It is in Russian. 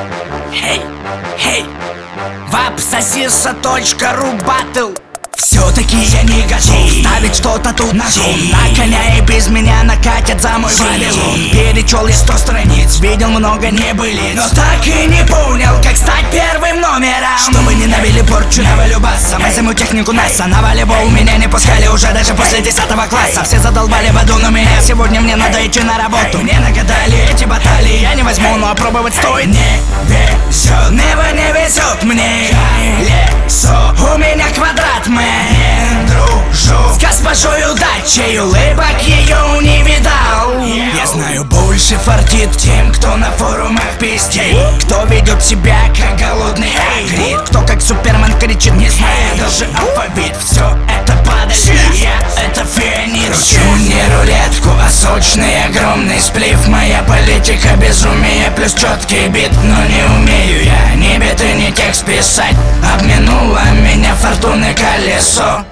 Хей, хей, вапсосиса.ру батл. Все-таки я не готов ставить что-то тут на кон. На коня и без меня накатят за мой Вавилон. Перечел я 100 страниц, видел много небылиц, но так и не понял, как стать первым номером. Чтобы не навели порчу, навалю басом. Я займу технику НАСА, на волейбол меня не пускали уже даже после 10 класса. Все задолбали в аду, но меня сегодня мне надо идти на работу. Мне нагадали эти баталии, я не возьму, но опробовать стоит. Не везет, небо не везет мне колесо, у меня квадрат, мы не дружу с госпожой удачей, улыбок ее не видал. Я знаю, больше фартит тем, кто на форумах пиздей, кто ведет себя как голодный агрид, кто как Супермен кричит, не зная даже алфавит. Все это падает, я это фианит. Кручу не рулетку, а сочный огромный сплив. Моя политика безумие плюс четкий бит, но не умею я ни биты, ни текст писать. Обминуло меня фортуны колесо.